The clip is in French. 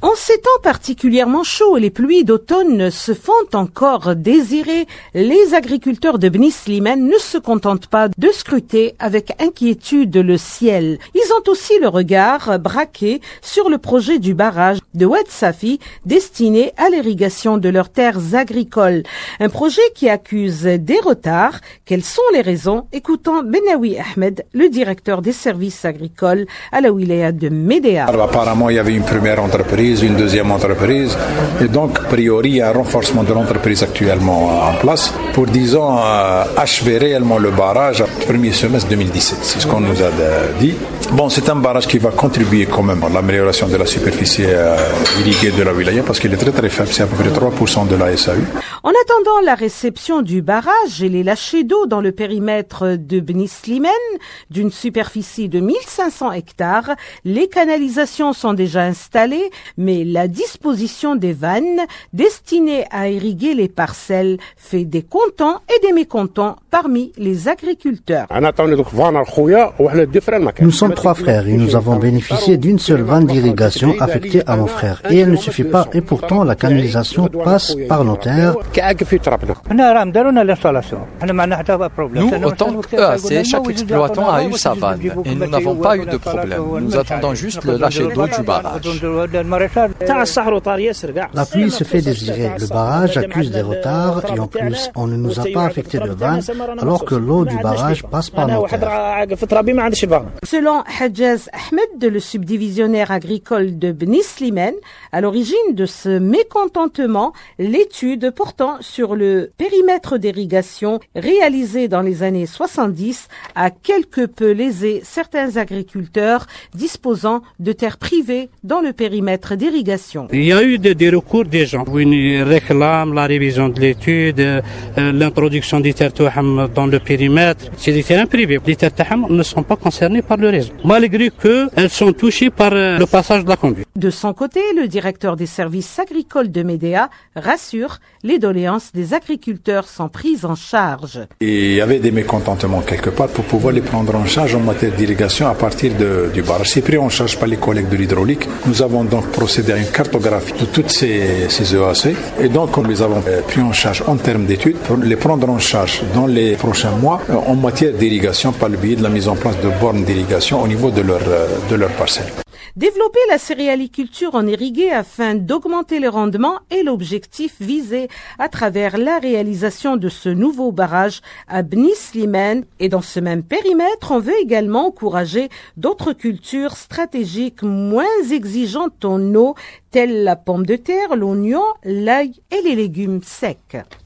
En ces temps particulièrement chauds, les pluies d'automne se font encore désirer. Les agriculteurs de Bni Slimane ne se contentent pas de scruter avec inquiétude le ciel. Ils ont aussi le regard braqué sur le projet du barrage de Oued Safi destiné à l'irrigation de leurs terres agricoles. Un projet qui accuse des retards. Quelles sont les raisons? Écoutons Benawi Ahmed, le directeur des services agricoles à la wilaya de Médéa. Apparemment, il y avait une première entreprise, une deuxième entreprise, et donc, a priori, il y a un renforcement de l'entreprise actuellement en place pour, disons, achever réellement le barrage au premier semestre 2017. C'est ce qu'on nous a dit. Bon, c'est un barrage qui va contribuer quand même à l'amélioration de la superficie irriguée de la wilaya parce qu'il est très très faible, c'est à peu près 3% de la SAU. En attendant la réception du barrage et les lâchers d'eau dans le périmètre de Bni Slimane, d'une superficie de 1500 hectares, les canalisations sont déjà installées, mais la disposition des vannes destinées à irriguer les parcelles fait des contents et des mécontents parmi les agriculteurs. Nous sommes 3 frères et nous avons bénéficié d'une seule vanne d'irrigation affectée à mon frère. Et elle ne suffit pas et pourtant la canalisation passe par nos terres. Nous, autant qu'EAC, chaque exploitant a eu sa vanne et nous n'avons pas eu de problème. Nous attendons juste le lâcher d'eau du barrage. La pluie se fait désirer. Le barrage accuse des retards et en plus, on ne nous a pas affecté de vanne alors que l'eau du barrage passe par nos terres. Selon Hadjaz Ahmed, le subdivisionnaire agricole de Bni Slimane, à l'origine de ce mécontentement, l'étude portant sur le périmètre d'irrigation réalisée dans les années 70 a quelque peu lésé certains agriculteurs disposant de terres privées dans le périmètre d'irrigation. Il y a eu des recours des gens. Ils réclament la révision de l'étude, l'introduction des terres Touham dans le périmètre. C'est des terrains privés. Les terres Touham ne sont pas concernées par le réseau, malgré qu'elles sont touchées par le passage de la conduite. De son côté, le directeur des services agricoles de Médéa rassure, les doléances des agriculteurs sont prises en charge. Et il y avait des mécontentements quelque part pour pouvoir les prendre en charge en matière d'irrigation à partir du barrage. C'est pris en charge par les collègues de l'hydraulique. Nous avons donc procédé à une cartographie de toutes ces EAC et donc nous les avons pris en charge en termes d'études pour les prendre en charge dans les prochains mois en matière d'irrigation par le biais de la mise en place de bornes d'irrigation au niveau de leur parcelle. Développer la céréaliculture en irrigué afin d'augmenter le rendement est l'objectif visé à travers la réalisation de ce nouveau barrage à Bni Slimane. Et dans ce même périmètre, on veut également encourager d'autres cultures stratégiques moins exigeantes en eau, telles la pomme de terre, l'oignon, l'ail et les légumes secs.